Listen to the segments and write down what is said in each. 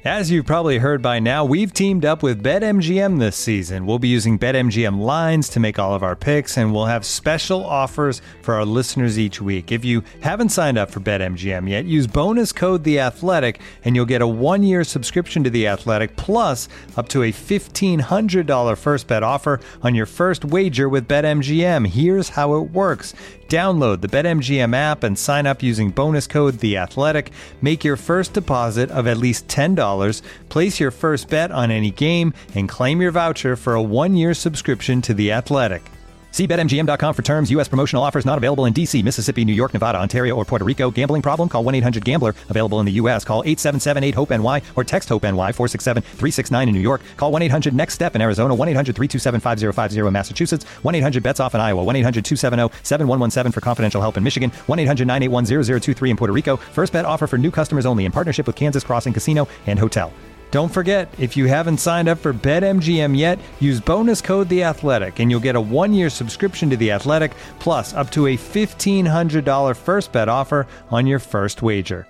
As you've probably heard by now, we've teamed up with BetMGM this season. We'll be using BetMGM lines to make all of our picks, and we'll have special offers for our listeners each week. If you haven't signed up for BetMGM yet, use bonus code The Athletic, and you'll get a 1-year subscription to The Athletic, plus up to a $1,500 first bet offer on your first wager with BetMGM. Here's how it works. Download the BetMGM app and sign up using bonus code The Athletic. Make your first deposit of at least $10. Place your first bet on any game and claim your voucher for a 1-year subscription to The Athletic. See BetMGM.com for terms. U.S. promotional offers not available in D.C., Mississippi, New York, Nevada, Ontario, or Puerto Rico. Gambling problem? Call 1-800-GAMBLER. Available in the U.S. Call 877-8-HOPE-NY or text HOPE-NY 467-369 in New York. Call 1-800-NEXT-STEP in Arizona. 1-800-327-5050 in Massachusetts. 1-800-BETS-OFF in Iowa. 1-800-270-7117 for confidential help in Michigan. 1-800-981-0023 in Puerto Rico. First bet offer for new customers only in partnership with Kansas Crossing Casino and Hotel. Don't forget, if you haven't signed up for BetMGM yet, use bonus code The Athletic, and you'll get a 1-year subscription to The Athletic, plus up to a $1,500 first bet offer on your first wager.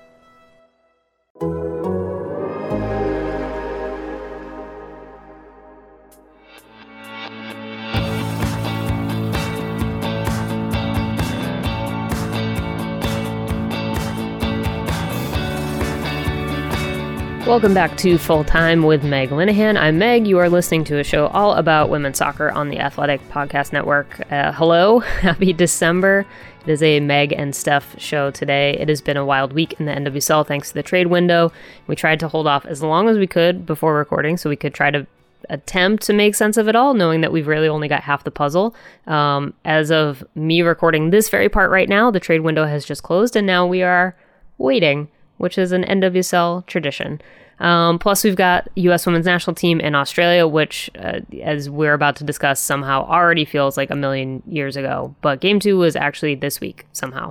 Welcome back to Full Time with Meg Linehan. I'm Meg. You are listening to a show all about women's soccer on the Athletic Podcast Network. Hello, happy December. It is a Meg and Steph show today. It has been a wild week in the NWSL thanks to the trade window. We tried to hold off as long as we could before recording so we could try to attempt to make sense of it all, knowing that we've really only got half the puzzle. As of me recording this very part right now, the trade window has just closed and now we are waiting, which is an NWSL tradition. Plus, we've got U.S. women's national team in Australia, which, as we're about to discuss, somehow already feels like a million years ago. But Game 2 was actually this week, somehow.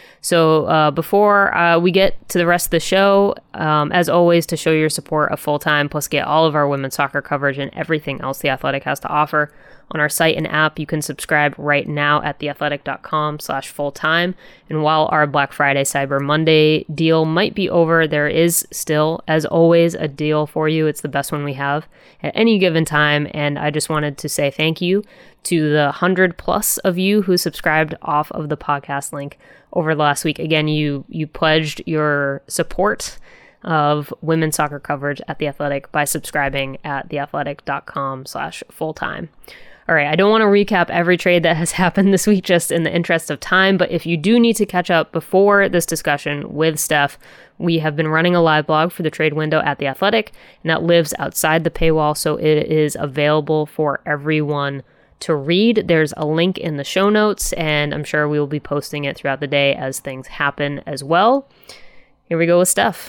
So before we get to the rest of the show, as always, to show your support of Full Time, plus get all of our women's soccer coverage and everything else The Athletic has to offer on our site and app, you can subscribe right now at theathletic.com/fulltime. And while our Black Friday, Cyber Monday deal might be over, there is still, as always, a deal for you. It's the best one we have at any given time. And I just wanted to say thank you to the 100 plus of you who subscribed off of the podcast link over the last week. Again, you pledged your support of women's soccer coverage at The Athletic by subscribing at theathletic.com/fulltime. All right, I don't want to recap every trade that has happened this week just in the interest of time, but if you do need to catch up before this discussion with Steph, we have been running a live blog for the trade window at The Athletic, and that lives outside the paywall, so it is available for everyone to read. There's a link in the show notes, and I'm sure we will be posting it throughout the day as things happen as well. Here we go with Steph.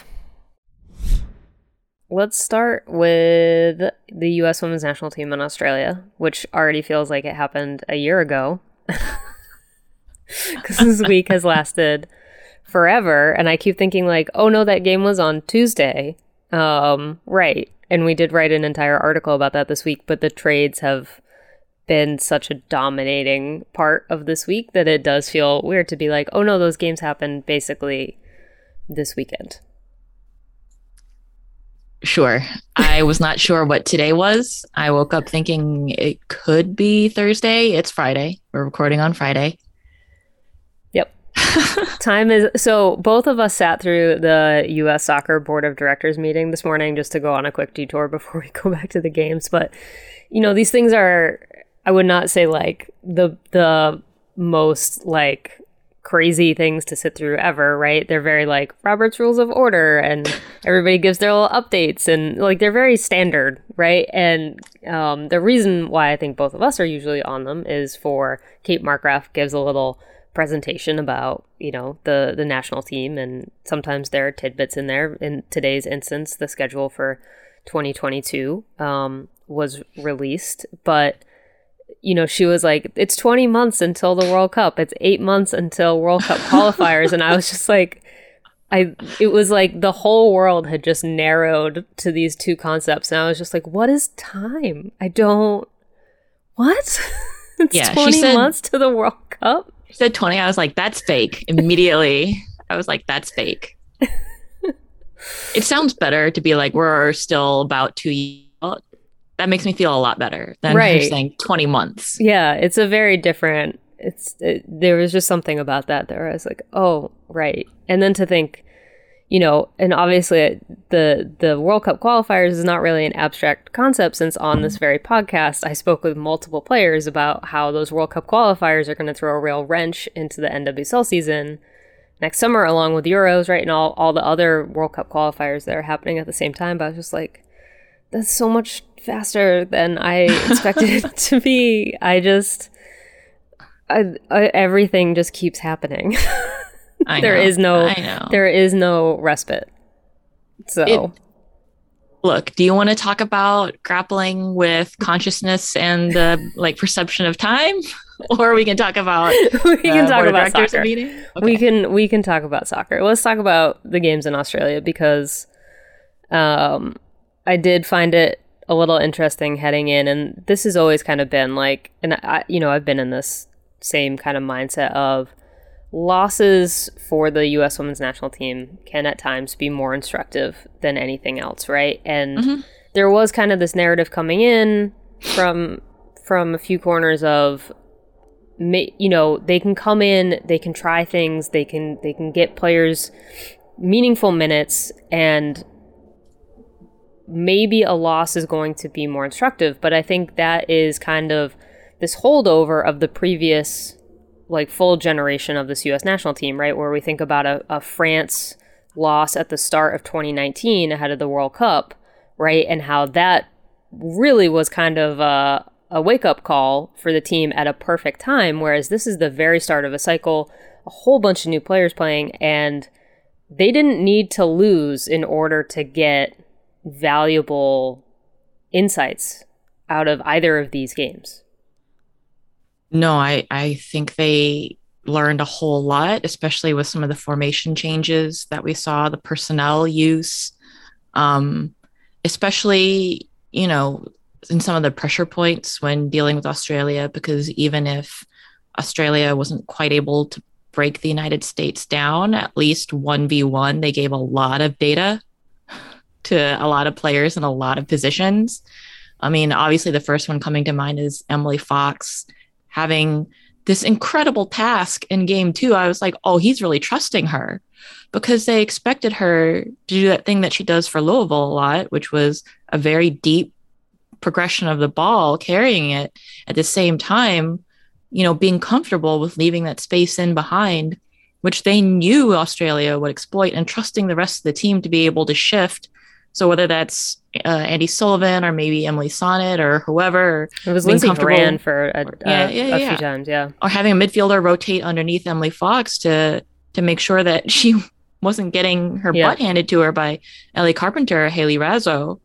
Let's start with the U.S. women's national team in Australia, which already feels like it happened a year ago. Because this week has lasted forever. And I keep thinking like, oh no, that game was on Tuesday. Right. And we did write an entire article about that this week, but the trades have been such a dominating part of this week that it does feel weird to be like, oh no, those games happened basically this weekend. Sure. I was not sure what today was. I woke up thinking it could be Thursday. It's Friday. We're recording on Friday. Yep. Time is... So both of us sat through the U.S. Soccer Board of Directors meeting this morning just to go on a quick detour before we go back to the games. But, you know, these things are, I would not say like the most like crazy things to sit through ever, right? They're very like Robert's Rules of Order and everybody gives their little updates and like they're very standard, right? And the reason why I think both of us are usually on them is for Kate Markgraf gives a little presentation about, you know, the national team, and sometimes there are tidbits in there. In today's instance, the schedule for 2022 was released, but you know, she was like, it's 20 months until the World Cup. It's 8 months until World Cup qualifiers. And I was just like, it was like the whole world had just narrowed to these two concepts. And I was just like, what is time? What? It's 20 months to the World Cup? She said 20. I was like, that's fake. Immediately, I was like, that's fake. It sounds better to be like, we're still about 2 years out. That makes me feel a lot better than her saying 20 months. Yeah, it's a very different, there was just something about that I was like, oh, right. And then to think, and obviously the World Cup qualifiers is not really an abstract concept, since on this very podcast, I spoke with multiple players about how those World Cup qualifiers are going to throw a real wrench into the NWSL season next summer, along with Euros, right? And all the other World Cup qualifiers that are happening at the same time. But I was just like, that's so much faster than I expected it to be. Everything just keeps happening. There is no respite. So look, do you want to talk about grappling with consciousness and the perception of time? Or we can talk about soccer. Meeting? Okay. We can talk about soccer. Let's talk about the games in Australia, because I did find it a little interesting heading in, and this has always kind of been I've been in this same kind of mindset of losses for the U.S. women's national team can at times be more instructive than anything else, right? And there was kind of this narrative coming in from a few corners of, they can come in, they can try things, they can get players meaningful minutes, and maybe a loss is going to be more instructive. But I think that is kind of this holdover of the previous full generation of this U.S. national team, right? Where we think about a France loss at the start of 2019 ahead of the World Cup, right? And how that really was kind of a wake-up call for the team at a perfect time, whereas this is the very start of a cycle, a whole bunch of new players playing, and they didn't need to lose in order to get valuable insights out of either of these games. No, I think they learned a whole lot, especially with some of the formation changes that we saw, the personnel use, especially, in some of the pressure points when dealing with Australia, because even if Australia wasn't quite able to break the United States down, at least 1v1, they gave a lot of data to a lot of players in a lot of positions. I mean, obviously the first one coming to mind is Emily Fox having this incredible task in game 2. I was like, oh, he's really trusting her, because they expected her to do that thing that she does for Louisville a lot, which was a very deep progression of the ball, carrying it at the same time, being comfortable with leaving that space in behind, which they knew Australia would exploit, and trusting the rest of the team to be able to shift. So whether that's Andy Sullivan or maybe Emily Sonnet or whoever. It was Lindsay Horan for a few times, yeah. Or having a midfielder rotate underneath Emily Fox to make sure that she wasn't getting her butt handed to her by Ellie Carpenter or Haley Razzo.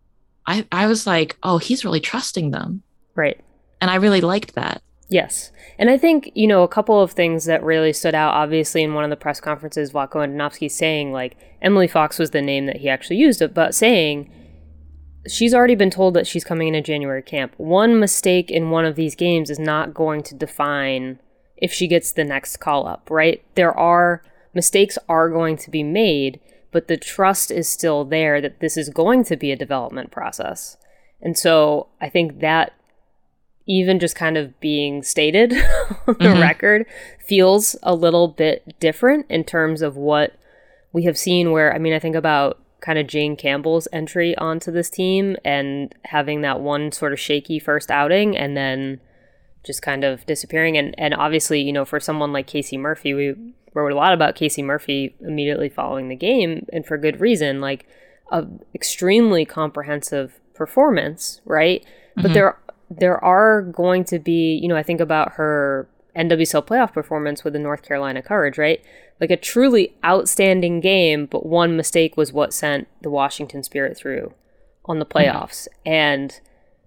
I was like, oh, he's really trusting them. Right. And I really liked that. Yes. And I think, a couple of things that really stood out, obviously, in one of the press conferences, Vlatko Andonovski saying, Emily Fox was the name that he actually used, but saying she's already been told that she's coming in a January camp. One mistake in one of these games is not going to define if she gets the next call up, right? Mistakes are going to be made, but the trust is still there that this is going to be a development process. And so I think that even just kind of being stated on the record feels a little bit different in terms of what we have seen, where, I think about kind of Jane Campbell's entry onto this team and having that one sort of shaky first outing and then just kind of disappearing. And obviously, for someone like Casey Murphy, we wrote a lot about Casey Murphy immediately following the game, and for good reason, a extremely comprehensive performance, right? But there are going to be, I think about her NWSL playoff performance with the North Carolina Courage, right? A truly outstanding game, but one mistake was what sent the Washington Spirit through on the playoffs. And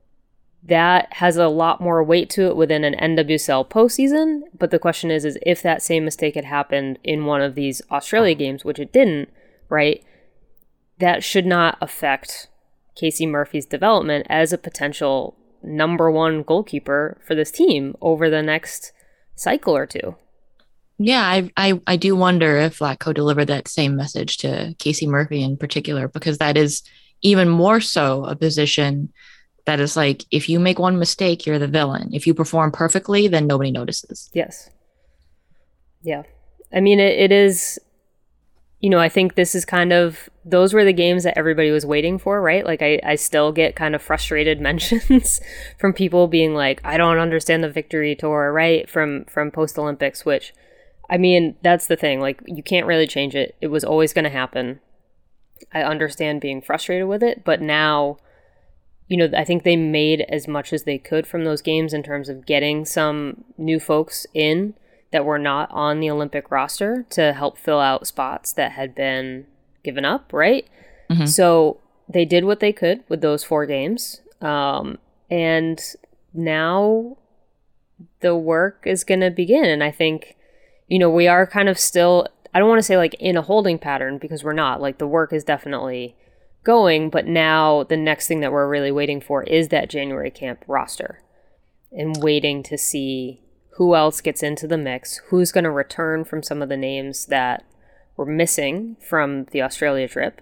that has a lot more weight to it within an NWSL postseason. But the question is if that same mistake had happened in one of these Australia games, which it didn't, right? That should not affect Casey Murphy's development as a potential number one goalkeeper for this team over the next cycle or two. Yeah, I do wonder if Vlatko delivered that same message to Casey Murphy in particular, because that is even more so a position that is like, if you make one mistake, you're the villain. If you perform perfectly, then nobody notices. Yes. Yeah. I mean, it is, I think this is kind of, those were the games that everybody was waiting for, right? Like, I still get kind of frustrated mentions from people being like, I don't understand the victory tour, right? From post-Olympics, which, I mean, that's the thing. Like, you can't really change it. It was always going to happen. I understand being frustrated with it, but now, I think they made as much as they could from those games in terms of getting some new folks in that were not on the Olympic roster to help fill out spots that had been given up, right? Mm-hmm. So they did what they could with those 4 games. And now the work is going to begin. And I think, we are kind of still, I don't want to say like in a holding pattern, because we're not. Like, the work is definitely going, but now the next thing that we're really waiting for is that January camp roster, and waiting to see who else gets into the mix, who's going to return from some of the names that were missing from the Australia trip.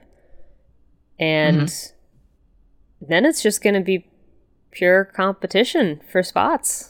And then it's just going to be pure competition for spots.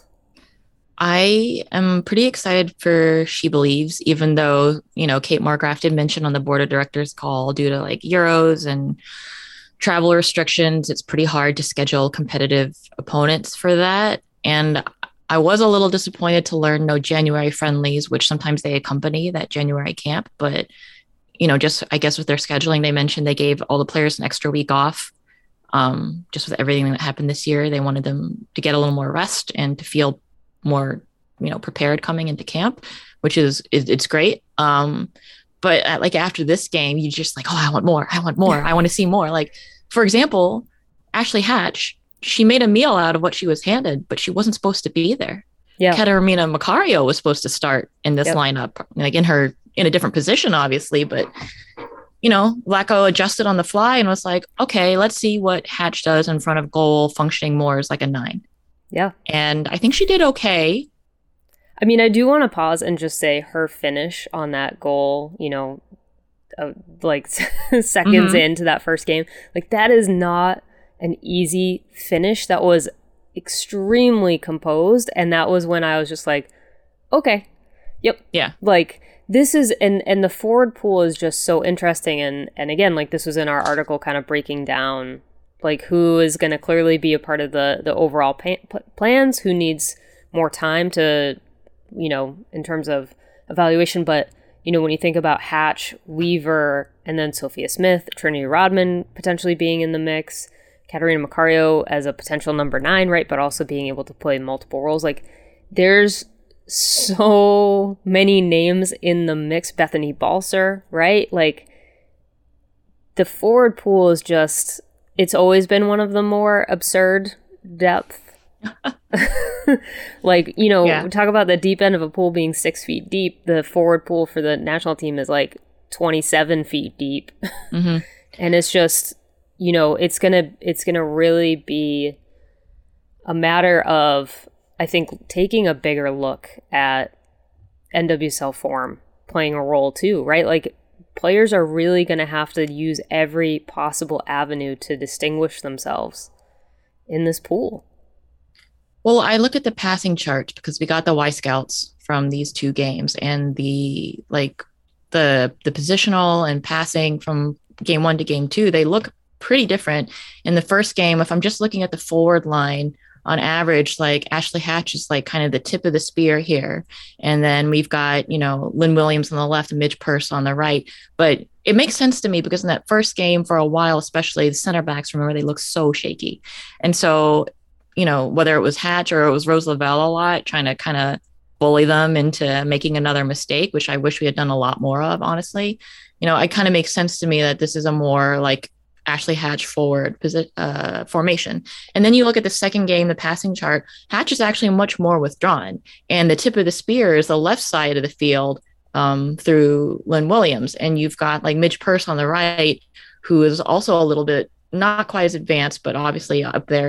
I am pretty excited for She Believes, even though, Kate Markgraf did mention on the board of directors call, due to like Euros and travel restrictions, it's pretty hard to schedule competitive opponents for that. And I was a little disappointed to learn no January friendlies, which sometimes they accompany that January camp. But, just I guess with their scheduling, they mentioned they gave all the players an extra week off. Just with everything that happened this year, they wanted them to get a little more rest and to feel more, prepared coming into camp, which it's great. But after this game, you just like, oh, I want more. I want to see more. Like, for example, Ashley Hatch, she made a meal out of what she was handed, but she wasn't supposed to be there. Yeah. Katarina Macario was supposed to start in this lineup, like in a different position, obviously, but Vlatko adjusted on the fly and was like, okay, let's see what Hatch does in front of goal, functioning more as like a 9. Yeah. And I think she did okay. I mean, I do want to pause and just say her finish on that goal, seconds into that first game, like, that is not an easy finish. That was extremely composed. And that was when I was just like, okay, yep. Yeah. Like, this is, and the forward pool is just so interesting. And again, like, this was in our article kind of breaking down, like, who is going to clearly be a part of the overall plans, who needs more time to, in terms of evaluation. But, when you think about Hatch, Weaver, and then Sophia Smith, Trinity Rodman potentially being in the mix, Katarina Macario as a potential number 9, right? But also being able to play multiple roles. Like, there's so many names in the mix. Bethany Balcer, right? Like, the forward pool is just, it's always been one of the more absurd depth. Like, we talk about the deep end of a pool being 6 feet deep. The forward pool for the national team is like 27 feet deep. Mm-hmm. And it's just, it's gonna really be a matter of, I think, taking a bigger look at NWSL form playing a role too, right? Like, players are really going to have to use every possible avenue to distinguish themselves in this pool. Well, I look at the passing chart because we got the Y Scouts from these 2 games, and the positional and passing from game 1 to game 2, they look pretty different. In the first game, if I'm just looking at the forward line, on average, like, Ashley Hatch is like kind of the tip of the spear here. And then we've got, Lynn Williams on the left and Midge Purce on the right. But it makes sense to me because in that first game, for a while, especially, the center backs, remember, they look so shaky. And so, whether it was Hatch or it was Rose Lavelle a lot, trying to kind of bully them into making another mistake, which I wish we had done a lot more of, honestly. It kind of makes sense to me that this is a more like Ashley Hatch forward formation. And then you look at the second game, the passing chart, Hatch is actually much more withdrawn. And the tip of the spear is the left side of the field through Lynn Williams. And you've got like Midge Purce on the right, who is also a little bit not quite as advanced, but obviously up there.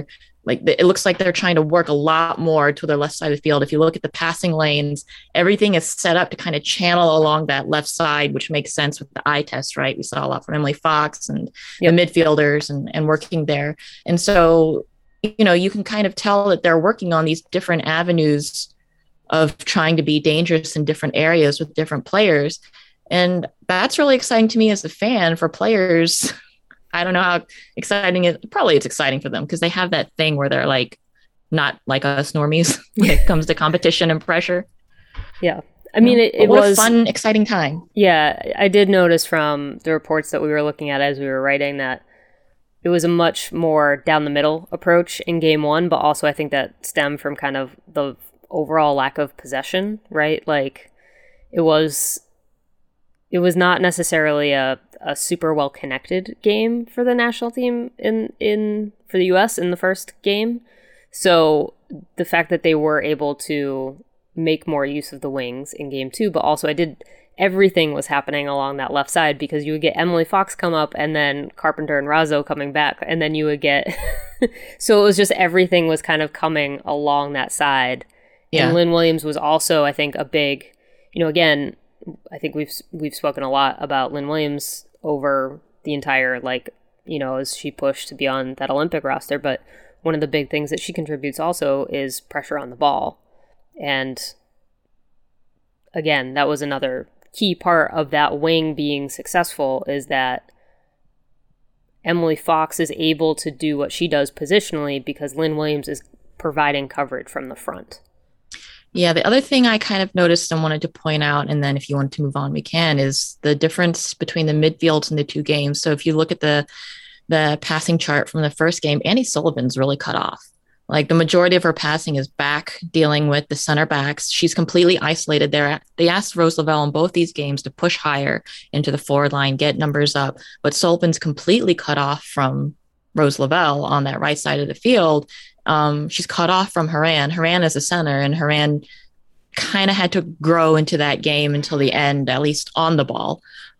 like it looks like they're trying to work a lot more to their left side of the field. If you look at the passing lanes, everything is set up to kind of channel along that left side, which makes sense with the eye test, right? We saw a lot from Emily Fox and the midfielders and working there. And so, you can kind of tell that they're working on these different avenues of trying to be dangerous in different areas with different players. And that's really exciting to me as a fan for players. I don't know how exciting it. Probably it's exciting for them because they have that thing where they're like not like us normies when it comes to competition and pressure. Yeah. I mean, it was was a fun, exciting time. Yeah. I did notice from the reports that we were looking at as we were writing that it was a much more down the middle approach in game one, but also I think that stemmed from kind of the overall lack of possession, right? Like it was not necessarily a super well connected game for the national team for the US in the first game. So the fact that they were able to make more use of the wings in game two, but also everything was happening along that left side because you would get Emily Fox come up and then Carpenter and Razzo coming back, and then you would get so it was just everything was kind of coming along that side. Yeah. And Lynn Williams was also, I think, a big, again, I think we've spoken a lot about Lynn Williams over the entire, as she pushed to be on that Olympic roster. But one of the big things that she contributes also is pressure on the ball. And again, that was another key part of that wing being successful, is that Emily Fox is able to do what she does positionally because Lynn Williams is providing coverage from the front. Yeah, the other thing I kind of noticed and wanted to point out, and then if you want to move on, we can, is the difference between the midfields in the two games. So if you look at the passing chart from the first game, Andi Sullivan's really cut off. Like the majority of her passing is back dealing with the center backs. She's completely isolated there. They asked Rose Lavelle in both these games to push higher into the forward line, get numbers up, but Sullivan's completely cut off from Rose Lavelle on that right side of the field. She's cut off from Horan. Horan is a center, and Horan kind of had to grow into that game until the end, at least on the ball.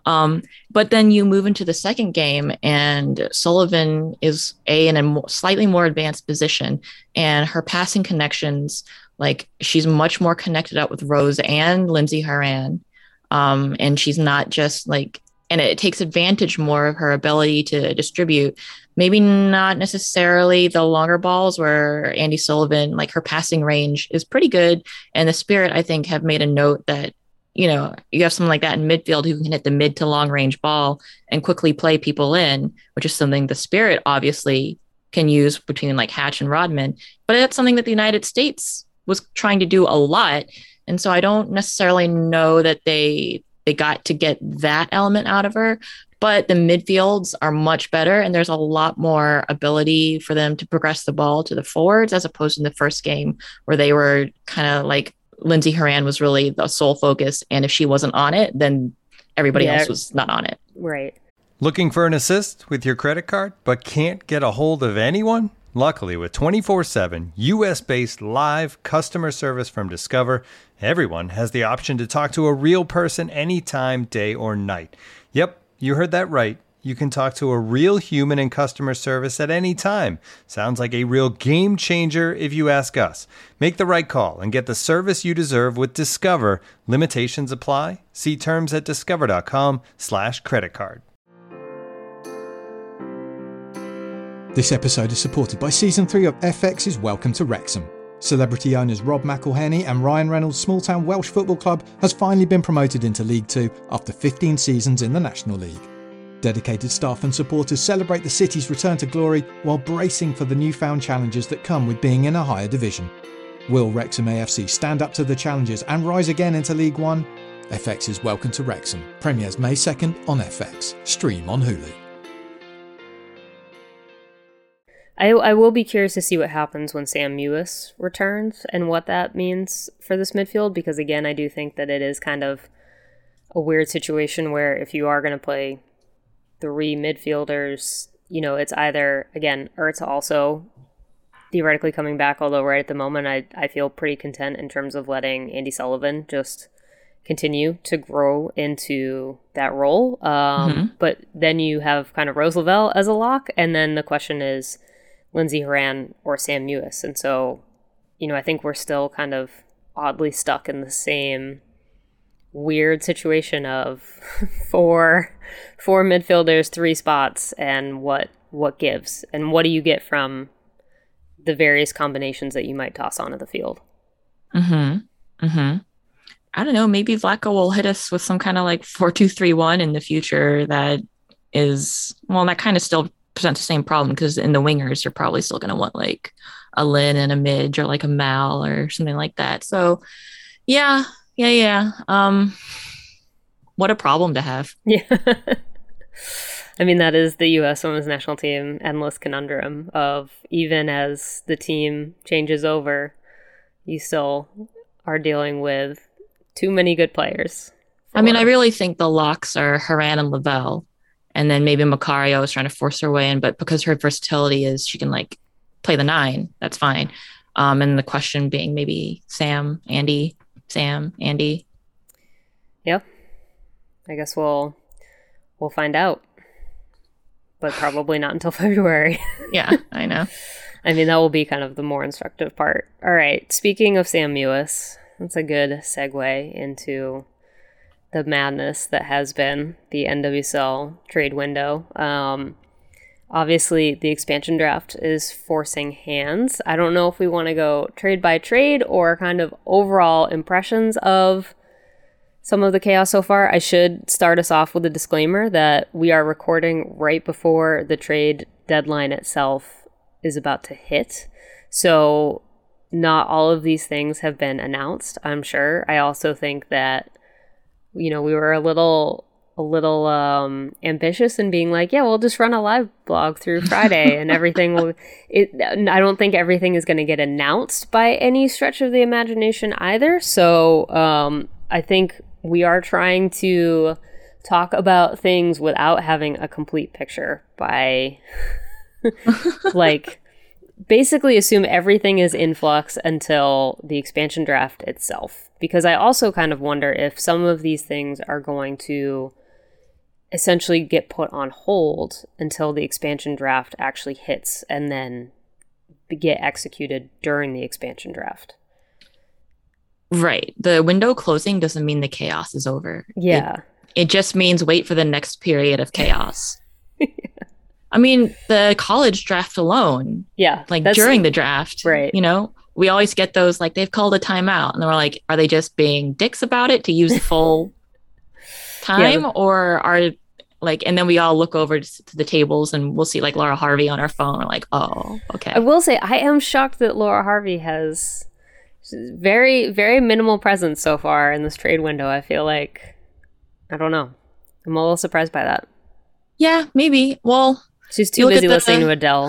But then you move into the second game, and Sullivan is in a slightly more advanced position, and her passing connections, like she's much more connected up with Rose and Lindsey Horan. And she's not just and it takes advantage more of her ability to distribute. Maybe not necessarily the longer balls where Andi Sullivan, her passing range is pretty good. And the Spirit, I think, have made a note that, you have someone like that in midfield who can hit the mid to long range ball and quickly play people in, which is something the Spirit obviously can use between Hatch and Rodman. But that's something that the United States was trying to do a lot. And so I don't necessarily know that they got to get that element out of her, but the midfields are much better, and there's a lot more ability for them to progress the ball to the forwards, as opposed to the first game where they were kind of Lindsey Horan was really the sole focus, and if she wasn't on it, then everybody else was not on it. Right. Looking for an assist with your credit card, but can't get a hold of anyone? Luckily, with 24/7 US-based live customer service from Discover, everyone has the option to talk to a real person anytime, day or night. Yep, you heard that right. You can talk to a real human in customer service at any time. Sounds like a real game changer if you ask us. Make the right call and get the service you deserve with Discover. Limitations apply. See terms at discover.com/creditcard. This episode is supported by Season 3 of FX's Welcome to Wrexham. Celebrity owners Rob McElhenney and Ryan Reynolds' small-town Welsh football club has finally been promoted into League 2 after 15 seasons in the National League. Dedicated staff and supporters celebrate the city's return to glory while bracing for the newfound challenges that come with being in a higher division. Will Wrexham AFC stand up to the challenges and rise again into League 1? FX's Welcome to Wrexham premieres May 2nd on FX. Stream on Hulu. I will be curious to see what happens when Sam Mewis returns and what that means for this midfield, because again, I do think that it is kind of a weird situation where if you are going to play three midfielders, it's either, again, Ertz also theoretically coming back, although right at the moment I feel pretty content in terms of letting Andi Sullivan just continue to grow into that role. But then you have kind of Rose Lavelle as a lock, and then the question is, Lindsey Horan or Sam Mewis. And so, I think we're still kind of oddly stuck in the same weird situation of four midfielders, 3 spots, and what gives, and what do you get from the various combinations that you might toss onto the field. I don't know, maybe Vlatko will hit us with some kind of like 4-2-3-1 in the future that kind of still presents the same problem, because in the wingers you're probably still going to want like a Lynn and a Midge, or like a Mal or something like that. So yeah. What a problem to have. Yeah. I mean, that is the U.S. women's national team endless conundrum of, even as the team changes over, you still are dealing with too many good players. I mean, I really think the locks are Horan and Lavelle, and then maybe Macario is trying to force her way in, but because her versatility is she can like play the 9, that's fine. And the question being maybe Sam, Andy. Yep. I guess we'll find out, but probably not until February. Yeah, I know. I mean, that will be kind of the more instructive part. All right. Speaking of Sam Mewis, that's a good segue into the madness that has been the NWSL trade window. Obviously, the expansion draft is forcing hands. I don't know if we want to go trade by trade or kind of overall impressions of some of the chaos so far. I should start us off with a disclaimer that we are recording right before the trade deadline itself is about to hit. So not all of these things have been announced, I'm sure. I also think that, we were a little ambitious in being like, yeah, we'll just run a live blog through Friday and everything will. I don't think everything is going to get announced by any stretch of the imagination either. So I think we are trying to talk about things without having a complete picture by like basically assume everything is in flux until the expansion draft itself. Because I also kind of wonder if some of these things are going to essentially get put on hold until the expansion draft actually hits and then get executed during the expansion draft. Right. The window closing doesn't mean the chaos is over. Yeah. It just means wait for the next period of chaos. Yeah. I mean, the college draft alone. Yeah. Like during the draft. Right. We always get those, like, they've called a timeout. And we're like, are they just being dicks about it to use the full time? Yeah. Or are, like, and then we all look over to the tables and we'll see, like, Laura Harvey on her phone. We're like, oh, okay. I will say, I am shocked that Laura Harvey has very, very minimal presence so far in this trade window. I feel like, I don't know. I'm a little surprised by that. Yeah, maybe. Well, she's too busy listening to Adele.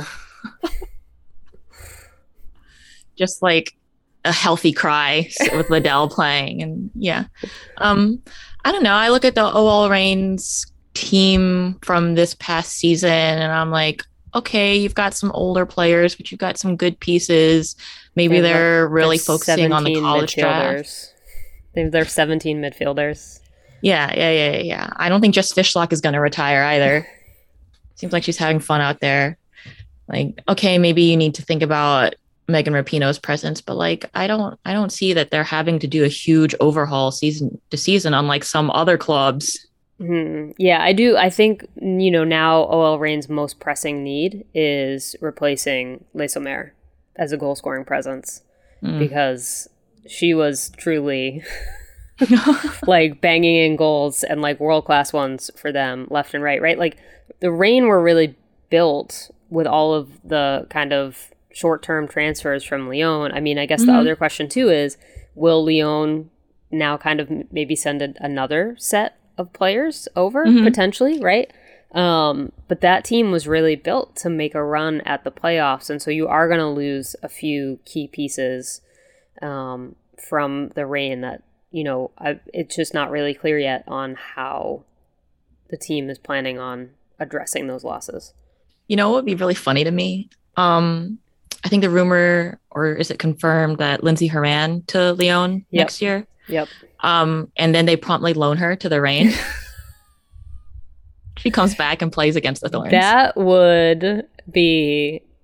Just like a healthy cry with Adele playing. And yeah. I don't know. I look at the OL Reigns team from this past season and I'm like, okay, you've got some older players, but you've got some good pieces. Maybe they're really focusing on the college draft. They have their 17 midfielders. Yeah. I don't think Jess Fishlock is going to retire either. Seems like she's having fun out there. Like, okay, maybe you need to think about Megan Rapinoe's presence, but like, I don't see that they're having to do a huge overhaul season to season, unlike some other clubs. Mm-hmm. Yeah, I do. I think, now OL Reign's most pressing need is replacing Les Sommer as a goal scoring presence because she was truly like banging in goals and like world-class ones for them left and right? Like the Reign were really built with all of the kind of short-term transfers from Lyon. I mean, I guess the other question too is, will Lyon now kind of maybe send another set of players over potentially, right? But that team was really built to make a run at the playoffs, and so you are going to lose a few key pieces from the Reign that, it's just not really clear yet on how the team is planning on addressing those losses. What would be really funny to me? I think the rumor, or is it confirmed, that Lindsey Horan to Lyon next year? Yep. And then they promptly loan her to the Reign. She comes back and plays against the Thorns. That would be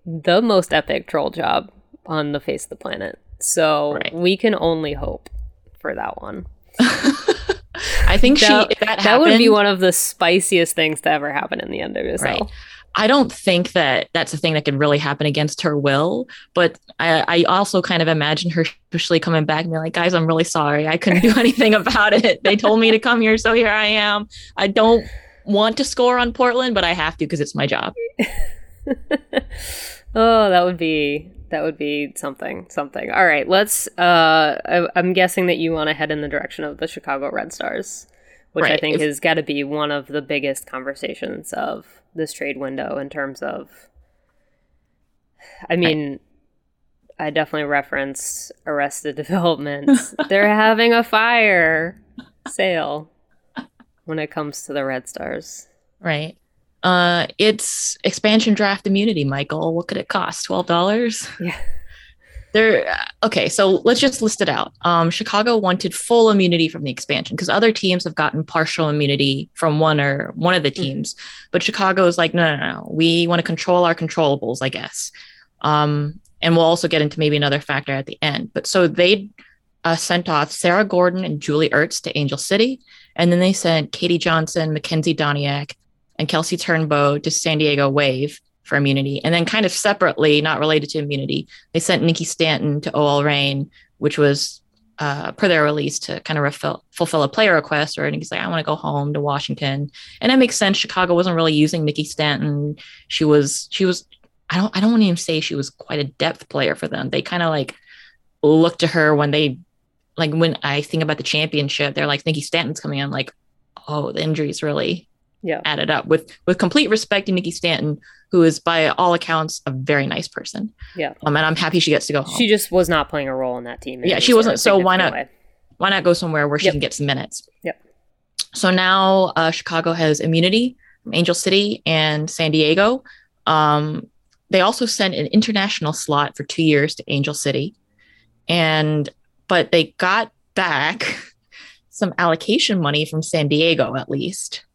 the most epic troll job on the face of the planet. So we can only hope for that one. I think that would be one of the spiciest things to ever happen in the NWSL. Right. I don't think that that's a thing that could really happen against her will, but I also kind of imagine her officially coming back and be like, guys, I'm really sorry. I couldn't do anything about it. They told me to come here, so here I am. I don't want to score on Portland, but I have to because it's my job. Oh, that would be something. All right, let's I'm guessing that you want to head in the direction of the Chicago Red Stars, which I think has got to be one of the biggest conversations of this trade window in terms of, I mean, I definitely referenced Arrested Development. They're having a fire sale when it comes to the Red Stars. Right. It's expansion draft immunity, Michael. What could it cost? $12? Yeah. Okay, so let's just list it out. Chicago wanted full immunity from the expansion because other teams have gotten partial immunity from one of the teams. But Chicago is like, no. We want to control our controllables, I guess. And we'll also get into maybe another factor at the end. But so they sent off Sarah Gordon and Julie Ertz to Angel City. And then they sent Katie Johnson, Mackenzie Doniak, and Kelsey Turnbow to San Diego Wave for immunity. And then kind of separately, not related to immunity, they sent Nikki Stanton to OL Reign, which was per their release to kind of fulfill a player request, or Nikki's like, I want to go home to Washington. And that makes sense. Chicago wasn't really using Nikki Stanton. She was I don't want to even say she was quite a depth player for them. They kind of like look to her when I think about the championship, they're like, Nikki Stanton's coming in, like, oh, the injuries really added up. With complete respect to Nikki Stanton, who is by all accounts a very nice person. Yeah. And I'm happy she gets to go home. She just was not playing a role in that team. Yeah, she wasn't. So why not go somewhere where she can get some minutes? Yep. So now Chicago has immunity from Angel City and San Diego. They also sent an international slot for 2 years to Angel City. But they got back some allocation money from San Diego, at least.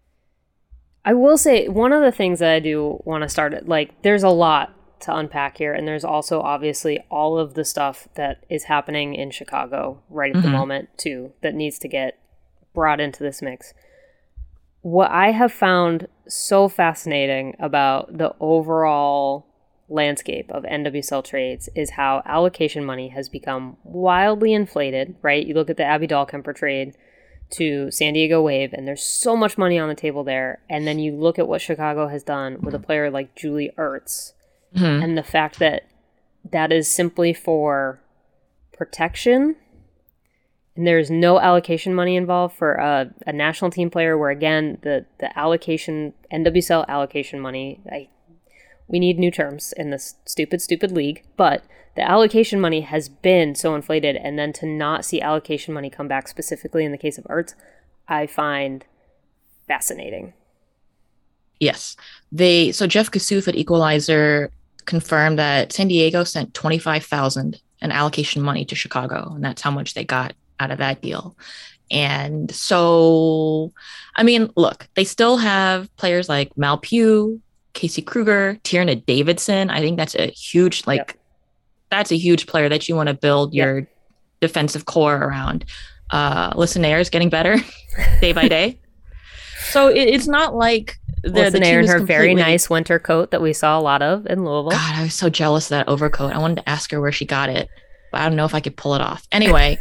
I will say one of the things that I do want to start at, like, there's a lot to unpack here, and there's also obviously all of the stuff that is happening in Chicago right at the moment too that needs to get brought into this mix. What I have found so fascinating about the overall landscape of NWSL trades is how allocation money has become wildly inflated, right? You look at the Abby Dahlkemper trade to San Diego Wave, and there's so much money on the table there. And then you look at what Chicago has done with a player like Julie Ertz, and the fact that that is simply for protection, and there's no allocation money involved for a national team player, where again, the allocation, NWSL allocation money, we need new terms in this stupid league, but the allocation money has been so inflated, and then to not see allocation money come back specifically in the case of Ertz, I find fascinating. Yes. So Jeff Kassouf at Equalizer confirmed that San Diego sent $25,000 in allocation money to Chicago, and that's how much they got out of that deal. And so, I mean, look, they still have players like Mal Pugh, Casey Kruger, Tierna Davidson. I think that's a huge, that's a huge player that you want to build your defensive core around. Listenaire is getting better day by day. So it's not like the team in her very nice winter coat that we saw a lot of in Louisville. God, I was so jealous of that overcoat. I wanted to ask her where she got it, but I don't know if I could pull it off. Anyway,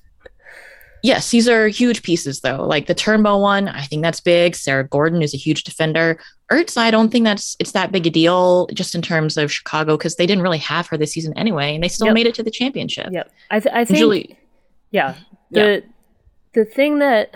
yes, these are huge pieces, though. Like the Turnbow one, I think that's big. Sarah Gordon is a huge defender. Ertz, I don't think it's that big a deal just in terms of Chicago, because they didn't really have her this season anyway, and they still made it to the championship. Yep. I think Julie. Yeah. The thing that,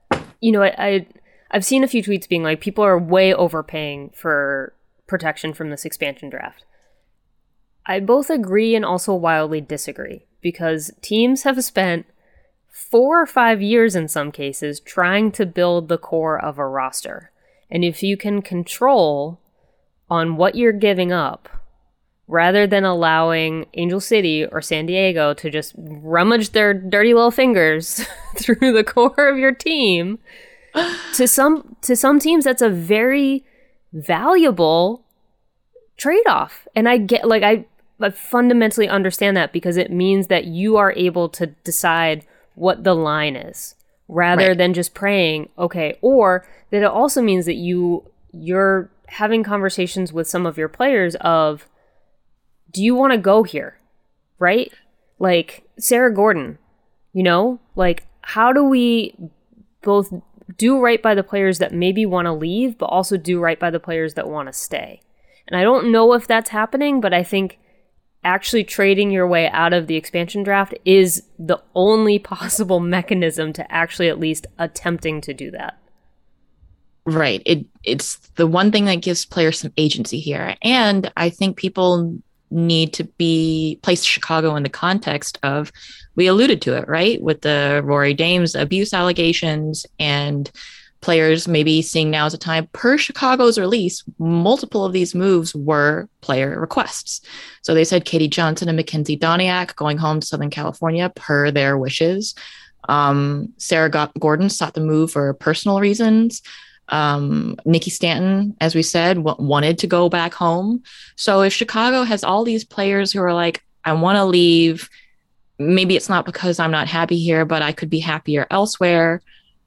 I've seen a few tweets being like, people are way overpaying for protection from this expansion draft. I both agree and also wildly disagree, because teams have spent 4 or 5 years in some cases trying to build the core of a roster. And if you can control on what you're giving up, rather than allowing Angel City or San Diego to just rummage their dirty little fingers through the core of your team, to some teams, that's a very valuable trade-off. And I fundamentally understand that, because it means that you are able to decide what the line is rather than just praying, okay. Or that it also means that you're having conversations with some of your players of, do you want to go here? Right? Like Sarah Gordon, like, how do we both do right by the players that maybe want to leave, but also do right by the players that want to stay? And I don't know if that's happening, but I think actually trading your way out of the expansion draft is the only possible mechanism to actually at least attempting to do that. Right. It's the one thing that gives players some agency here. And I think people need to place Chicago in the context of, we alluded to it, right? With the Rory Dames abuse allegations and players maybe seeing now as a time. Per Chicago's release, multiple of these moves were player requests. So they said Katie Johnson and Mackenzie Doniak going home to Southern California per their wishes. Sarah Gordon sought the move for personal reasons. Nikki Stanton, as we said, wanted to go back home. So if Chicago has all these players who are like, I want to leave, maybe it's not because I'm not happy here, but I could be happier elsewhere.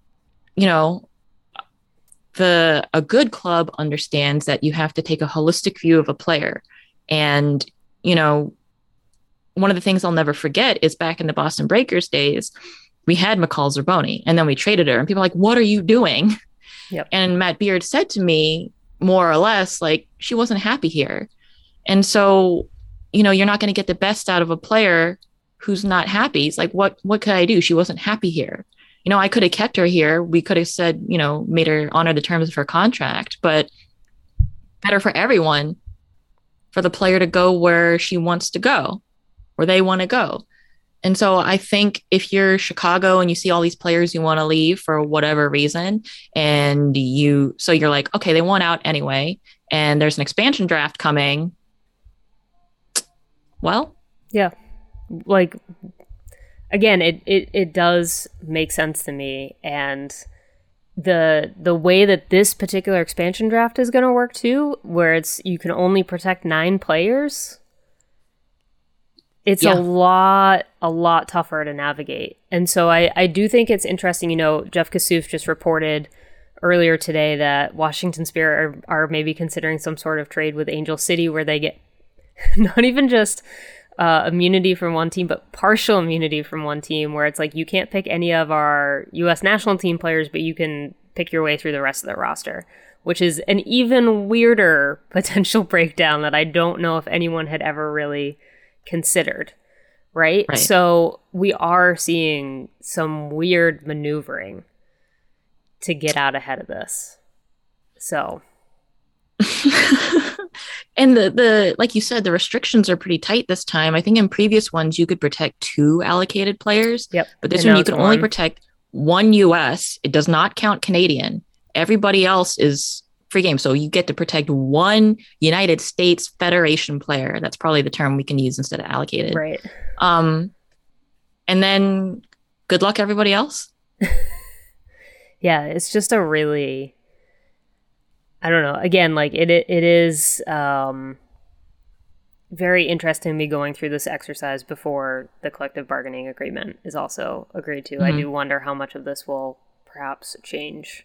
A good club understands that you have to take a holistic view of a player. And, one of the things I'll never forget is back in the Boston Breakers days, we had McCall Zerboni, and then we traded her, and people are like, what are you doing? Yep. And Matt Beard said to me, more or less, like, she wasn't happy here. And so, you're not going to get the best out of a player who's not happy. It's like, what could I do? She wasn't happy here. I could have kept her here. We could have said, made her honor the terms of her contract, but better for everyone for the player to go where she wants to go, where they want to go. And so I think if you're Chicago and you see all these players you want to leave for whatever reason, and you're like, okay, they want out anyway, and there's an expansion draft coming. Well, yeah, like, again, it does make sense to me. And the way that this particular expansion draft is going to work too, where you can only protect 9 players, it's a lot tougher to navigate. And so I do think it's interesting. Jeff Kassouf just reported earlier today that Washington Spirit are maybe considering some sort of trade with Angel City where they get not even just immunity from one team, but partial immunity from one team, where it's like, you can't pick any of our U.S. national team players, but you can pick your way through the rest of the roster, which is an even weirder potential breakdown that I don't know if anyone had ever really considered. Right? So we are seeing some weird maneuvering to get out ahead of this. So. And the like you said, the restrictions are pretty tight this time. I think in previous ones you could protect 2 allocated players. Yep. But this one you can only protect 1 US. It does not count Canadian. Everybody else is free game. So you get to protect 1 United States Federation player. That's probably the term we can use instead of allocated. Right. And then good luck everybody else. Yeah, it's just a really, I don't know. Again, like it is very interesting to me going through this exercise before the collective bargaining agreement is also agreed to. Mm-hmm. I do wonder how much of this will perhaps change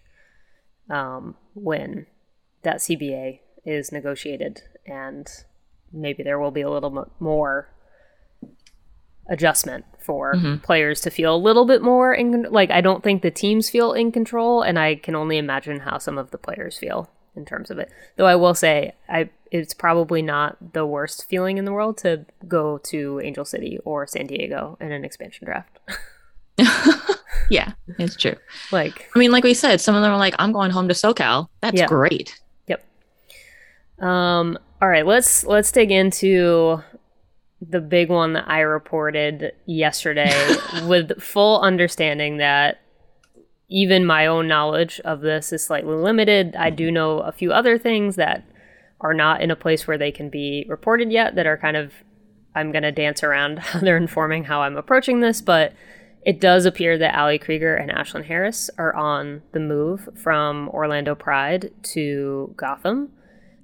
when that CBA is negotiated, and maybe there will be a little more adjustment for players to feel a little bit more I don't think the teams feel in control, and I can only imagine how some of the players feel in terms of it. Though I will say, it's probably not the worst feeling in the world to go to Angel City or San Diego in an expansion draft. Yeah, it's true. Like we said, some of them are like, I'm going home to SoCal. That's great. Yep. All right, let's dig into the big one that I reported yesterday with full understanding that even my own knowledge of this is slightly limited. I do know a few other things that are not in a place where they can be reported yet, that are kind of, I'm going to dance around how they're informing how I'm approaching this, but it does appear that Ali Krieger and Ashlyn Harris are on the move from Orlando Pride to Gotham.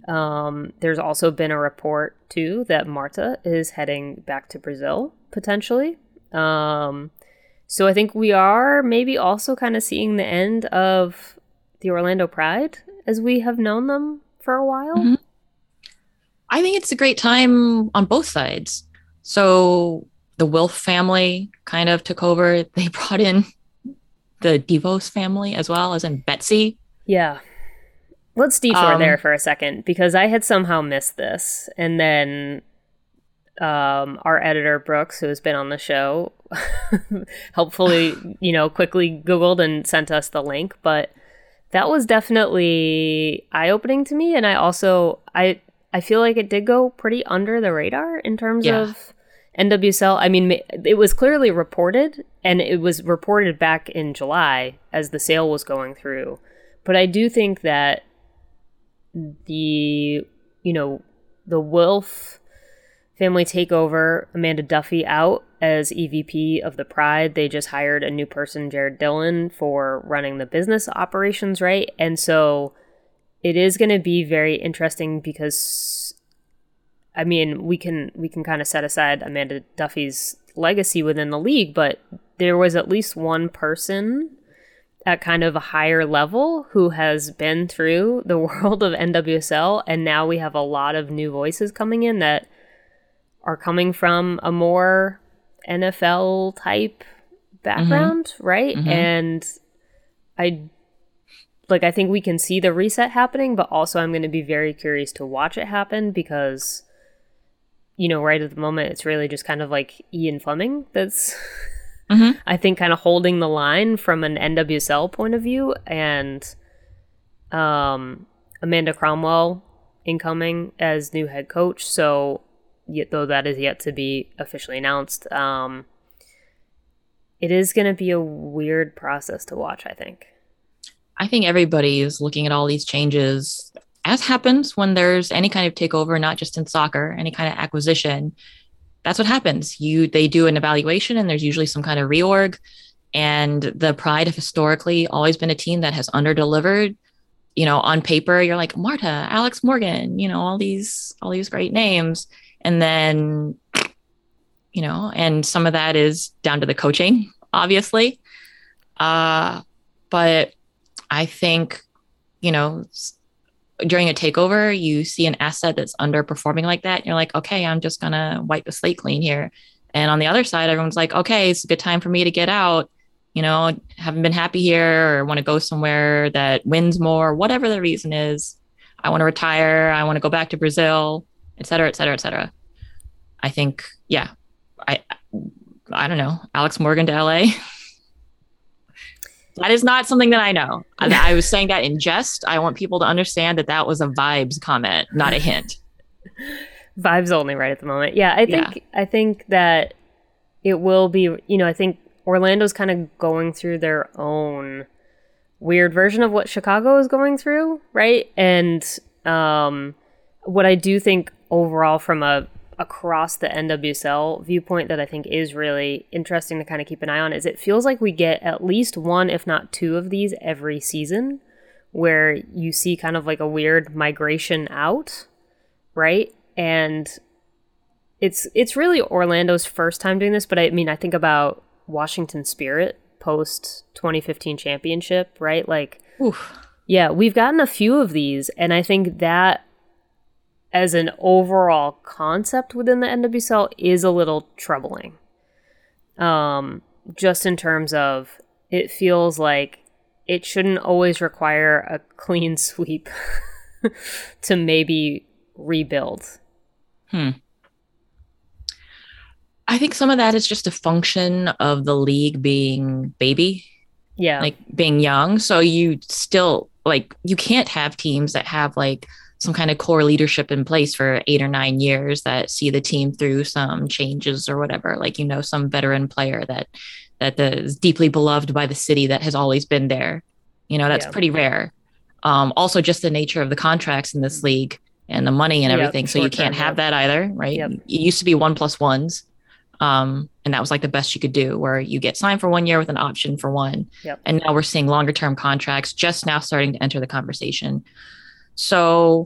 There's also been a report, too, that Marta is heading back to Brazil, potentially. So I think we are maybe also kind of seeing the end of the Orlando Pride as we have known them for a while. Mm-hmm. I think it's a great time on both sides. So the Wilf family kind of took over. They brought in the DeVos family as well, as in Betsy. Yeah. Let's detour there for a second, because I had somehow missed this. And then our editor, Brooks, who has been on the show, helpfully, quickly Googled and sent us the link. But that was definitely eye-opening to me. And I also, I feel like it did go pretty under the radar in terms of NWSL. I mean, it was clearly reported, and it was reported back in July as the sale was going through. But I do think that the Wilf family takeover, Amanda Duffy out as EVP of the Pride. They just hired a new person, Jared Dillon, for running the business operations, right? And so it is going to be very interesting because, I mean, we can kind of set aside Amanda Duffy's legacy within the league, but there was at least one person at kind of a higher level who has been through the world of NWSL, and now we have a lot of new voices coming in that are coming from a more NFL type background, right? Mm-hmm. And I think we can see the reset happening, but also I'm going to be very curious to watch it happen because, right at the moment, it's really just kind of like Ian Fleming that's, I think, kind of holding the line from an NWSL point of view, and Amanda Cromwell incoming as new head coach. So, though that is yet to be officially announced, it is going to be a weird process to watch, I think. I think everybody is looking at all these changes, as happens when there's any kind of takeover, not just in soccer, any kind of acquisition. That's what happens. They do an evaluation, and there's usually some kind of reorg. And the Pride have historically always been a team that has underdelivered. On paper, you're like Marta, Alex Morgan, all these great names. And then, and some of that is down to the coaching, obviously. But I think, during a takeover, you see an asset that's underperforming like that. And you're like, okay, I'm just going to wipe the slate clean here. And on the other side, everyone's like, okay, it's a good time for me to get out. Haven't been happy here, or want to go somewhere that wins more, whatever the reason is. I want to retire. I want to go back to Brazil, et cetera, et cetera, et cetera. I think, I don't know, Alex Morgan to LA. That is not something that I know. I was saying that in jest. I want people to understand that was a vibes comment, not a hint. Vibes only right at the moment. Yeah, I think that it will be, I think Orlando's kind of going through their own weird version of what Chicago is going through, right? And what I do think overall from across the NWSL viewpoint that I think is really interesting to kind of keep an eye on is it feels like we get at least one, if not two of these every season where you see kind of like a weird migration out, right? And it's really Orlando's first time doing this, but I mean, I think about Washington Spirit post 2015 championship, right? Like, oof. Yeah, we've gotten a few of these, and I think that as an overall concept within the NWSL is a little troubling. Just in terms of, it feels like it shouldn't always require a clean sweep to maybe rebuild. I think some of that is just a function of the league being baby. Yeah. Like being young. So you still, you can't have teams that have some kind of core leadership in place for 8 or 9 years that see the team through some changes or whatever, some veteran player that is deeply beloved by the city that has always been there. That's pretty rare. Also just the nature of the contracts in this league and the money and everything. So you can't have that either, right? Yep. It used to be 1+1s. And that was the best you could do, where you get signed for 1 year with an option for one. Yep. And now we're seeing longer term contracts just now starting to enter the conversation. So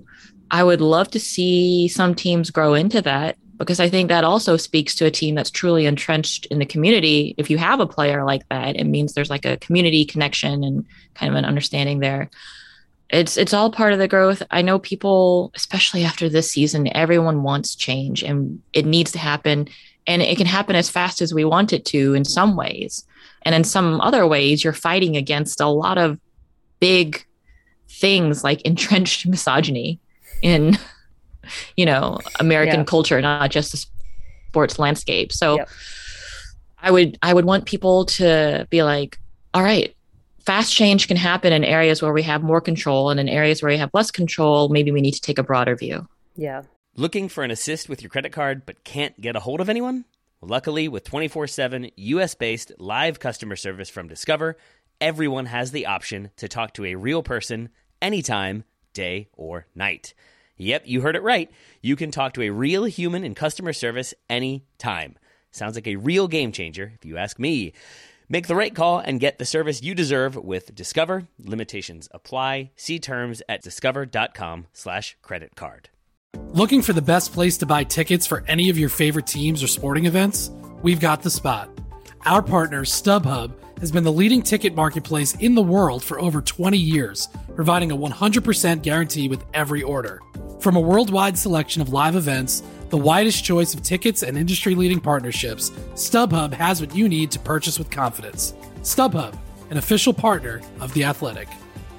I would love to see some teams grow into that, because I think that also speaks to a team that's truly entrenched in the community. If you have a player like that, it means there's like a community connection and kind of an understanding there. It's all part of the growth. I know people, especially after this season, everyone wants change and it needs to happen. And it can happen as fast as we want it to in some ways. And in some other ways, you're fighting against a lot of big things like entrenched misogyny in, American culture, not just the sports landscape. So I would want people to be like, all right, fast change can happen in areas where we have more control, and in areas where we have less control, maybe we need to take a broader view. Yeah. Looking for an assist with your credit card but can't get a hold of anyone? Well, luckily, with 24/7 US-based live customer service from Discover, everyone has the option to talk to a real person anytime, day or night. Yep, you heard it right. You can talk to a real human in customer service anytime. Sounds like a real game changer, if you ask me. Make the right call and get the service you deserve with Discover. Limitations apply. See terms at discover.com/creditcard. Looking for the best place to buy tickets for any of your favorite teams or sporting events? We've got the spot. Our partner, StubHub, has been the leading ticket marketplace in the world for over 20 years, providing a 100% guarantee with every order. From a worldwide selection of live events, the widest choice of tickets, and industry-leading partnerships, StubHub has what you need to purchase with confidence. StubHub, an official partner of The Athletic.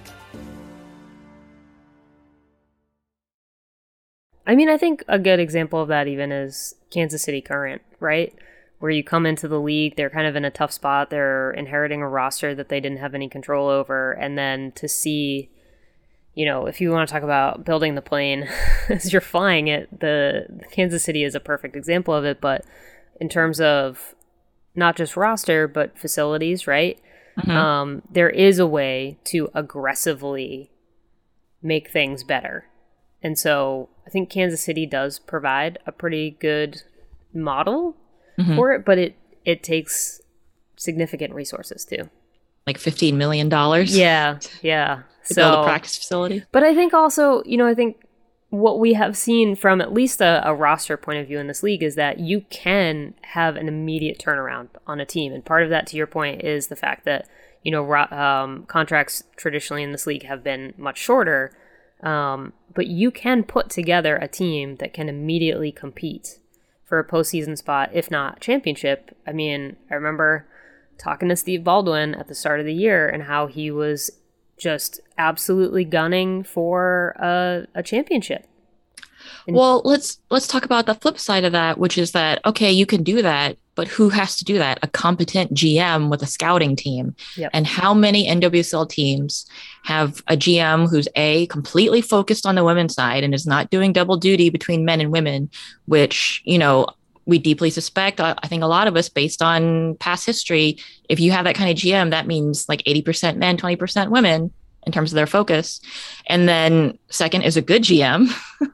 I mean, I think a good example of that even is Kansas City Current, right? Where you come into the league, they're kind of in a tough spot. They're inheriting a roster that they didn't have any control over. And then to see, if you want to talk about building the plane as you're flying it, the Kansas City is a perfect example of it. But in terms of not just roster, but facilities, right? Mm-hmm. There is a way to aggressively make things better. And so I think Kansas City does provide a pretty good model for it, but it takes significant resources too. Like $15 million? Yeah. To build a practice facility. But I think also, I think what we have seen from at least a roster point of view in this league is that you can have an immediate turnaround on a team. And part of that, to your point, is the fact that, contracts traditionally in this league have been much shorter. But you can put together a team that can immediately compete for a postseason spot, if not championship. I mean, I remember talking to Steve Baldwin at the start of the year and how he was just absolutely gunning for a championship. Well, let's talk about the flip side of that, which is that, okay, you can do that, but who has to do that? A competent GM with a scouting team. Yep. And how many NWSL teams have a GM who's completely focused on the women's side and is not doing double duty between men and women, which, we deeply suspect, I think a lot of us, based on past history, if you have that kind of GM, that means like 80% men, 20% women in terms of their focus. And then second is a good GM.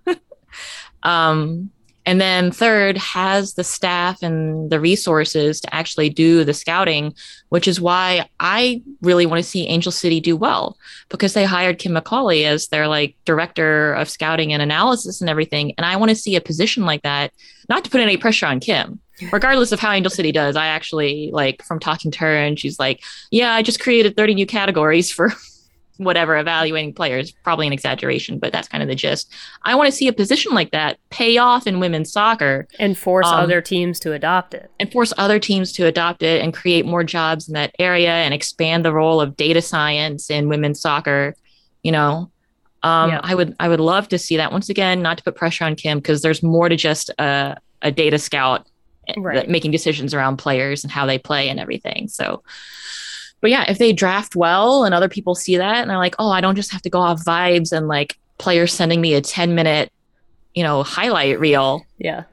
And then third, has the staff and the resources to actually do the scouting, which is why I really want to see Angel City do well, because they hired Kim McCauley as their director of scouting and analysis and everything. And I want to see a position like that, not to put any pressure on Kim, regardless of how Angel City does. I actually from talking to her, and she's like, yeah, I just created 30 new categories for whatever, evaluating players, probably an exaggeration, but that's kind of the gist. I want to see a position like that pay off in women's soccer. And force other teams to adopt it. And create more jobs in that area and expand the role of data science in women's soccer. I would love to see that. Once again, not to put pressure on Kim, because there's more to just a data scout making decisions around players and how they play and everything. So, but yeah, if they draft well and other people see that and they're like, oh, I don't just have to go off vibes and players sending me a 10-minute, highlight reel. Yeah.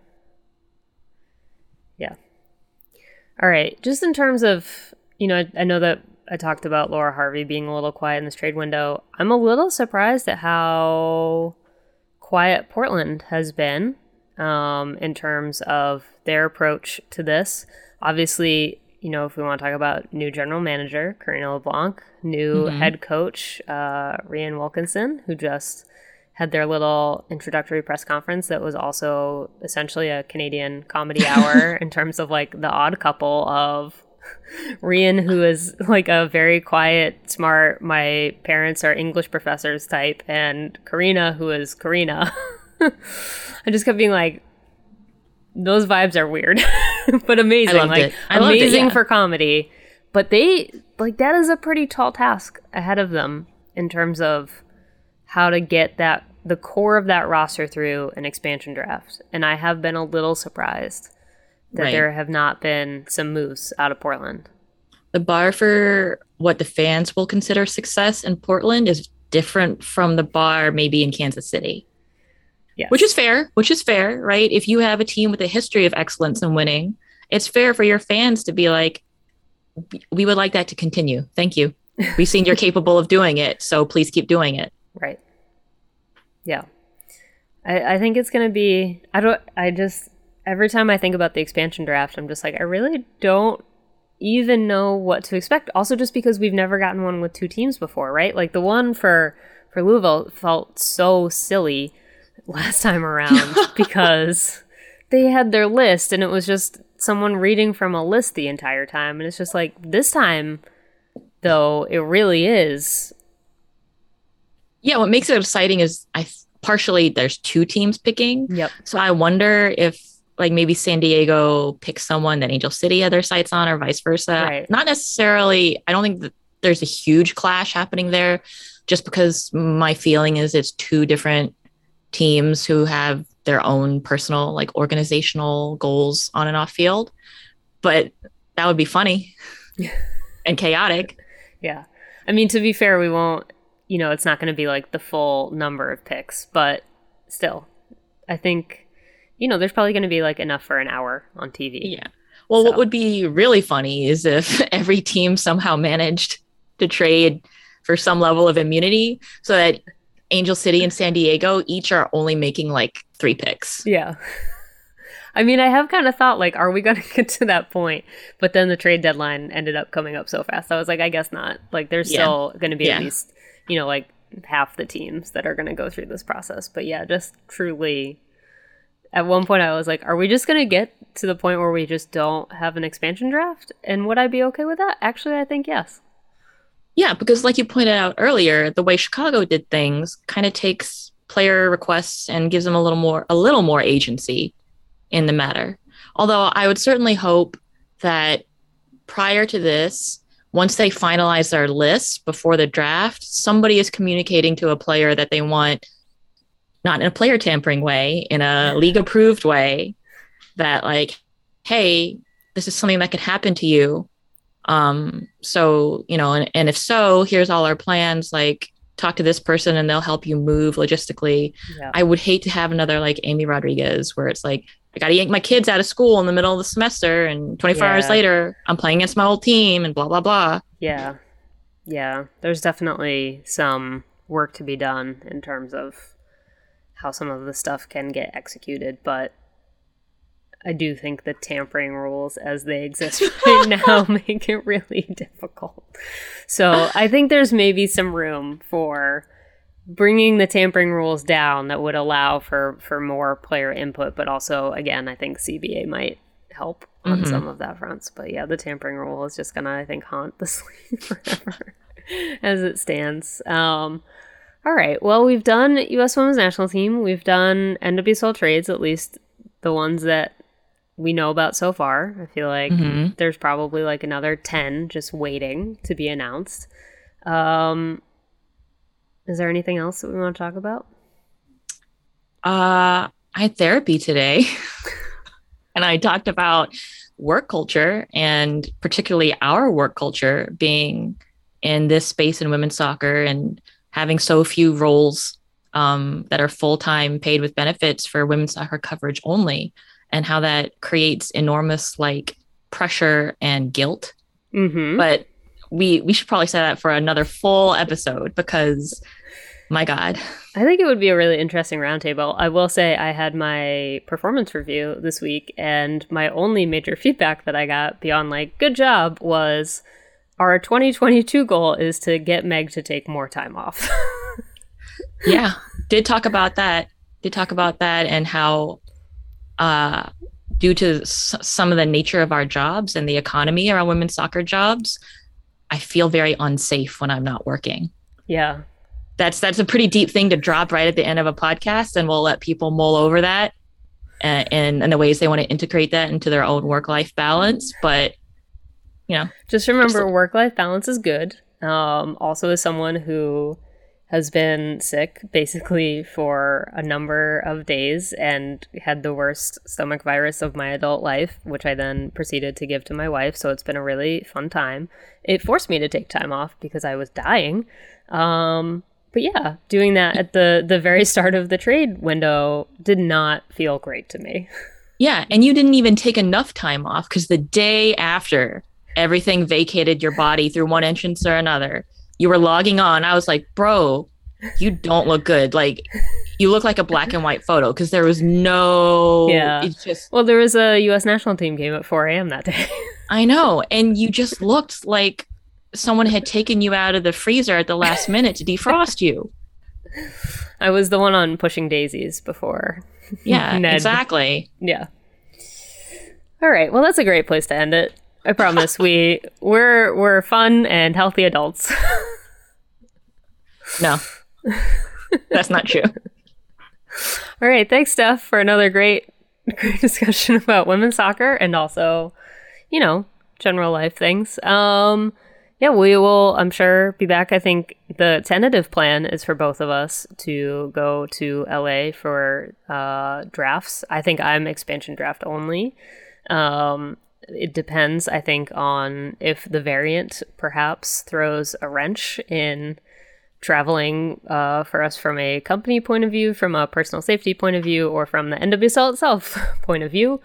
All right. Just in terms of, I know that I talked about Laura Harvey being a little quiet in this trade window. I'm a little surprised at how quiet Portland has been in terms of their approach to this. Obviously, if we want to talk about new general manager, Karina LeBlanc, new head coach, Rian Wilkinson, who just had their little introductory press conference that was also essentially a Canadian comedy hour in terms of like the odd couple of Rian, who is like a very quiet, smart, my parents are English professors type, and Karina, who is Karina. I just kept being like, those vibes are weird, but amazing. Like amazing for comedy. But they like that is a pretty tall task ahead of them in terms of how to get the core of that roster through an expansion draft. And I have been a little surprised that there have not been some moves out of Portland. The bar for what the fans will consider success in Portland is different from the bar maybe in Kansas City. Yes. Which is fair, right? If you have a team with a history of excellence and winning, it's fair for your fans to be like, we would like that to continue. Thank you. We've seen you're capable of doing it, so please keep doing it. Right. Yeah. I think it's going to be, every time I think about the expansion draft, I'm just like, I really don't even know what to expect. Also, just because we've never gotten one with two teams before, right? Like the one for Louisville felt so silly last time around because they had their list and it was just someone reading from a list the entire time. And it's just like, this time, though, it really is. Yeah, what makes it exciting is partially there's two teams picking. Yep. So I wonder if like maybe San Diego picks someone that Angel City had their sights on or vice versa. Right. Not necessarily. I don't think that there's a huge clash happening there just because my feeling is it's two different teams who have their own personal like organizational goals on and off field. But that would be funny and chaotic. Yeah. I mean, to be fair, we won't, it's not going to be like the full number of picks, but still, I think, there's probably going to be like enough for an hour on TV. Yeah. Well, what would be really funny is if every team somehow managed to trade for some level of immunity so that Angel City and San Diego each are only making like 3 picks. Yeah. I mean, I have kind of thought like, are we going to get to that point? But then the trade deadline ended up coming up so fast. I was like, I guess not. Like there's still going to be at least, like half the teams that are going to go through this process. But yeah, just truly at one point I was like, are we just going to get to the point where we just don't have an expansion draft? And would I be okay with that? Actually, I think yes. Yeah, because like you pointed out earlier, the way Chicago did things kind of takes player requests and gives them a little more agency in the matter. Although I would certainly hope that prior to this, once they finalize their lists before the draft, somebody is communicating to a player that they want, not in a player tampering way, in a league approved way, that like, hey, this is something that could happen to you. So, and if so, here's all our plans, like talk to this person and they'll help you move logistically. Yeah. I would hate to have another like Amy Rodriguez where it's like, I got to yank my kids out of school in the middle of the semester and 24 hours later I'm playing against my old team and blah, blah, blah. Yeah. Yeah. There's definitely some work to be done in terms of how some of the stuff can get executed, but I do think the tampering rules as they exist right now make it really difficult. So I think there's maybe some room for bringing the tampering rules down that would allow for more player input. But also, again, I think CBA might help on some of that fronts. But yeah, the tampering rule is just going to, I think, haunt the sleeve forever as it stands. All right. Well, we've done U.S. Women's National Team. We've done NWSL trades, at least the ones that we know about so far. I feel like there's probably like another 10 just waiting to be announced. Is there anything else that we want to talk about? I had therapy today and I talked about work culture and particularly our work culture being in this space in women's soccer and having so few roles that are full-time paid with benefits for women's soccer coverage only, and how that creates enormous like pressure and guilt. But we should probably say that for another full episode because my God. I think it would be a really interesting roundtable. I will say I had my performance review this week and my only major feedback that I got beyond like, good job, was our 2022 goal is to get Meg to take more time off. Yeah, did talk about that. And how due to some of the nature of our jobs and the economy around women's soccer jobs, I feel very unsafe when I'm not working. Yeah. That's a pretty deep thing to drop right at the end of a podcast, and we'll let people mull over that and the ways they want to integrate that into their own work-life balance. But, just remember, work-life balance is good. Also, as someone who has been sick basically for a number of days and had the worst stomach virus of my adult life, which I then proceeded to give to my wife. So it's been a really fun time. It forced me to take time off because I was dying. But yeah, doing that at the very start of the trade window did not feel great to me. Yeah, and you didn't even take enough time off, because the day after everything vacated your body through one entrance or another, you were logging on. I was like, bro, you don't look good. Like, you look like a black and white photo, because there was no... Yeah. It's just... Well, there was a U.S. national team game at 4 a.m. that day. I know. And you just looked like someone had taken you out of the freezer at the last minute to defrost you. I was the one on pushing daisies before. Yeah, Ned. Exactly. Yeah. All right. Well, that's a great place to end it. I promise we're fun and healthy adults. No, that's not true. All right. Thanks, Steph, for another great discussion about women's soccer and also, general life things. Yeah, we will, I'm sure, be back. I think the tentative plan is for both of us to go to LA for drafts. I think I'm expansion draft only. It depends, I think, on if the variant perhaps throws a wrench in traveling for us from a company point of view, from a personal safety point of view, or from the NWSL itself point of view.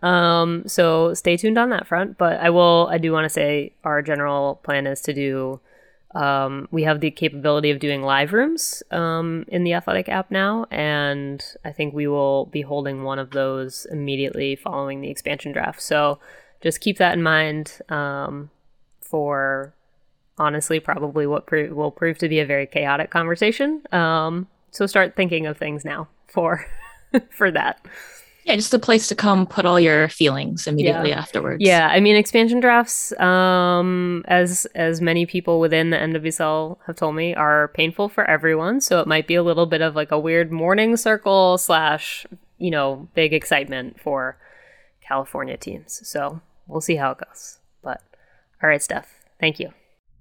So stay tuned on that front. But I do want to say our general plan is to do, we have the capability of doing live rooms in the Athletic app now, and I think we will be holding one of those immediately following the expansion draft. So just keep that in mind for honestly probably what will prove to be a very chaotic conversation. So start thinking of things now for that. Yeah, just a place to come put all your feelings immediately afterwards. Yeah, I mean, expansion drafts, as many people within the NWSL have told me, are painful for everyone. So it might be a little bit of like a weird morning circle / big excitement for California teams. So we'll see how it goes. But all right, Steph, thank you.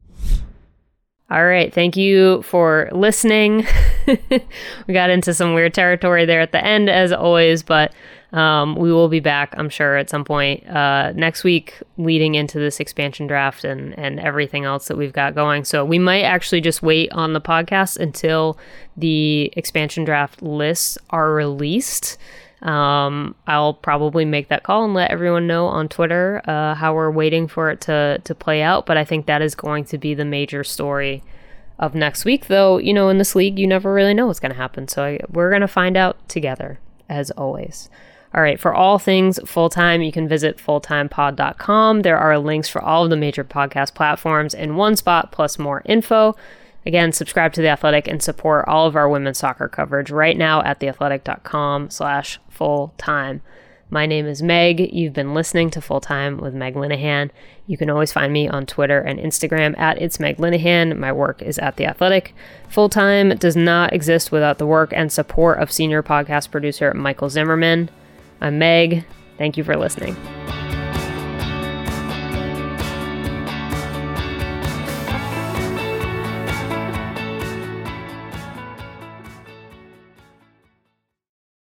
All right. Thank you for listening. We got into some weird territory there at the end, as always, but we will be back, I'm sure, at some point next week leading into this expansion draft and everything else that we've got going. So we might actually just wait on the podcast until the expansion draft lists are released. I'll probably make that call and let everyone know on Twitter how we're waiting for it to play out. But I think that is going to be the major story of next week, though, in this league, you never really know what's going to happen. So we're going to find out together, as always. All right, for all things full-time, you can visit fulltimepod.com. There are links for all of the major podcast platforms in one spot, plus more info. Again, subscribe to The Athletic and support all of our women's soccer coverage right now at theathletic.com/fulltime. My name is Meg. You've been listening to Full Time with Meg Linehan. You can always find me on Twitter and Instagram at It's Meg Linehan. My work is at The Athletic. Full Time does not exist without the work and support of senior podcast producer Michael Zimmerman. I'm Meg. Thank you for listening.